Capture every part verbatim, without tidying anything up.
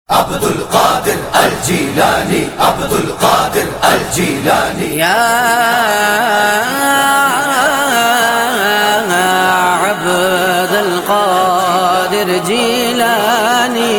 عبد القادر الجیلانی، عبد القادر الجیلانی، یا عبد القادر جیلانی،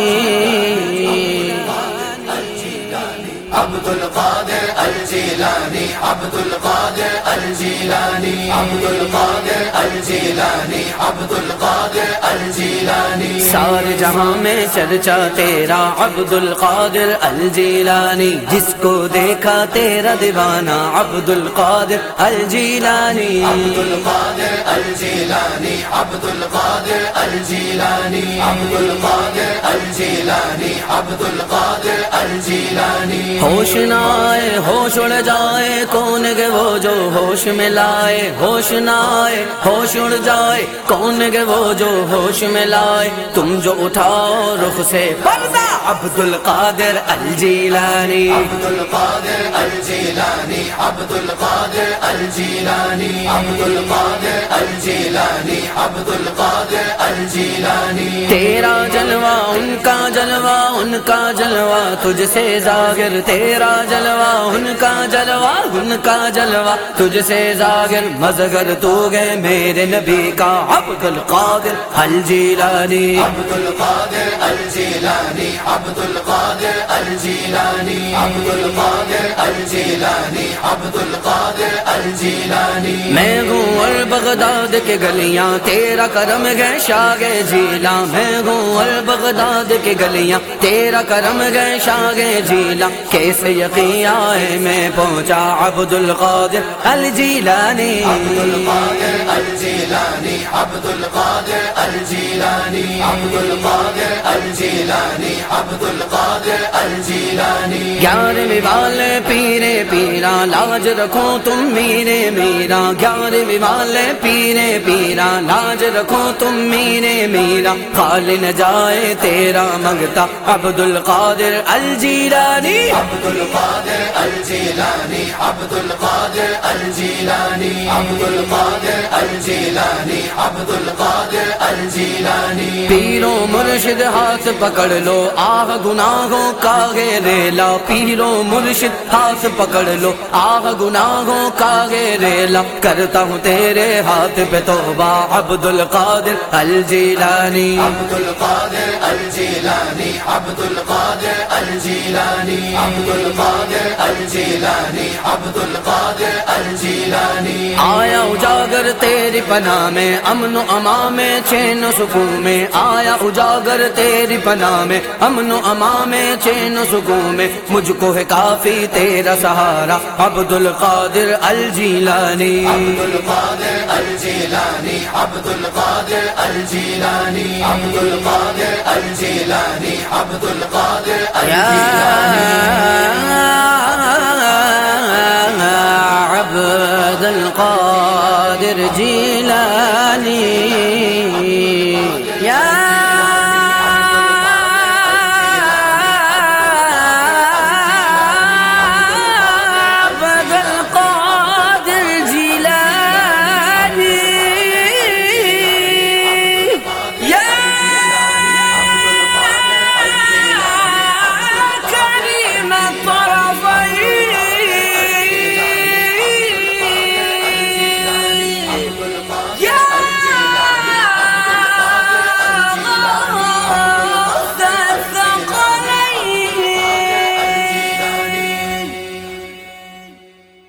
عبد القادر الجیلانی، عبد القادر الجیلانی، عبد القادر الجیلانی، عبد القادر الجیلانی، سارے جہاں میں چرچا تیرا عبد القادر الجیلانی، جس کو دیکھا تیرا دیوانہ عبد القادر الجیلانی، عبد القادر الجیلانی، عبد القادر الجیلانی، عبد القادر الجیلانی، عبد القادر الجیلانی، ہوش نہ آئے ہوش اڑ جائے کون گے وہ جو ہوش میں لائے، ہوش نہ آئے ہوش اڑ جائے کون گے وہ جو ہوش میں لائے، تم جو اٹھاؤ رخ سے پردہ عبد القادر الجیلانی، عبد القادر الجیلانی، عبد القادر الجیلانی، عبد القادر الجیلانی، عبد القادر الجیلانی، تیرا جلوہ ان کا جلوہ ان کا جلوہ تجھ سے ظاہر، تیرا جلوہ ان کا جلوہ ان کا جلوہ تجھ سے ظاہر، مظہر تو گئے میرے نبی کا عبد القادر الجیلانی، عبد القادر الجیلانی، عبد القادر الجیلانی، عبد القادر الجیلانی، عبد القادر الجیلانی، میں ہوں اور بغداد کے گلیاں تیرا کرم گئے شاہ جیلا، میں ہوں اور بغداد کے گلیاں تیرا کرم گئے شاہ جیلا، کیسے یقین آئے میں پہنچا عبد القادر الجیلانی، عبد القادر الجیلانی، عبد القادر الجیلانی، عبد القادر الجیلانی، عبد القادر الجیلانی، گیارہویں والے پیرے پیرا لاج رکھو تم میرے میرا، گیارہویں والے پیرے پیرا لاج رکھو تم میرے میرا، خالی نہ جائے تیرا منگتا عبد القادر الجیلانی، عبد القادر الجیلانی، عبد القادر الجیلانی، عبد القادر الجیلانی، عبد القادر الجیلانی، پیرو مرشد ہاتھ پکڑ لو آہ گناہوں کا گے ریلا، پیرو مرشد ہاتھ پکڑ لو آہ گناہوں کا گے ریلا، کرتا ہوں تیرے ہاتھ پہ توبہ عبد القادر الجیلانی، عبد القادر الجیلانی، عبد القادر الجیلانی، عبد القادر الجیلانی، عبد القادر الجیلانی، آیا اجاگر تیری پناہ میں امن و امان میں چین و سکون میں، آیا اجاگر تیری پناہ میں امن و امان میں چین و سکون میں، مجھ کو ہے کافی تیرا سہارا عبد القادر الجیلانی، عبد القادر الجیلانی، عبد القادر الجیلانی، عبد القادر الجیلانی، عبد القادر یا الجیلانی، عبد القادر جی